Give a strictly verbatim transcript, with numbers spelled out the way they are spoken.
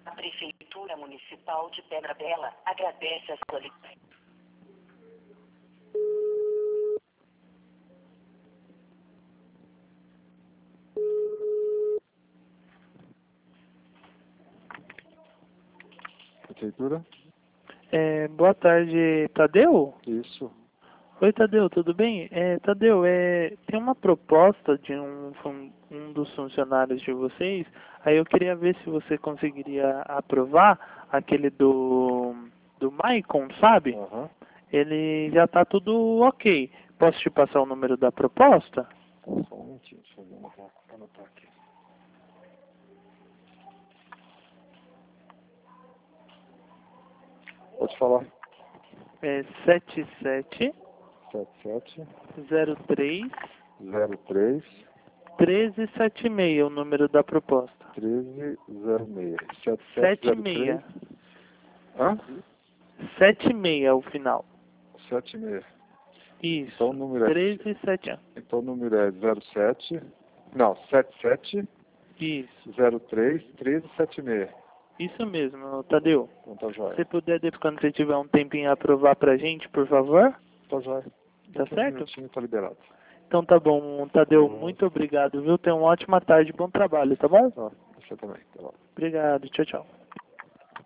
A Prefeitura Municipal de Pedra Bela agradece a sua ligação. Prefeitura? É, boa tarde, Tadeu? Isso. Oi, Tadeu, tudo bem? É, Tadeu, é, tem uma proposta de um, fun- um dos funcionários de vocês, aí eu queria ver se você conseguiria aprovar aquele do, do Maicon, sabe? Aham. Ele já tá tudo ok. Posso te passar o número da proposta? Só um momentinho, deixa eu ver, vou anotar aqui. Pode falar. É sete sete sete sete zero três zero três treze setenta e seis, o número da proposta. treze zero seis. sete sete Sete zero seis. três. Hã? Sete seis o final. sete seis. Isso. Então o número é. treze setenta. Então o número é zero sete. Não, sete sete Isso. zero três treze setenta e seis. Isso mesmo, Tadeu. Então tá Se jóia. você puder, depois, quando você tiver um tempinho, aprovar pra gente, por favor. Tá jóia. Tá quinze certo? minutinhos tá liberado. Então tá bom, Tadeu. Uhum. Muito obrigado, viu? Tenha uma ótima tarde, bom trabalho, tá bom? Tá, você também. Tá bom. Obrigado. Tchau, tchau.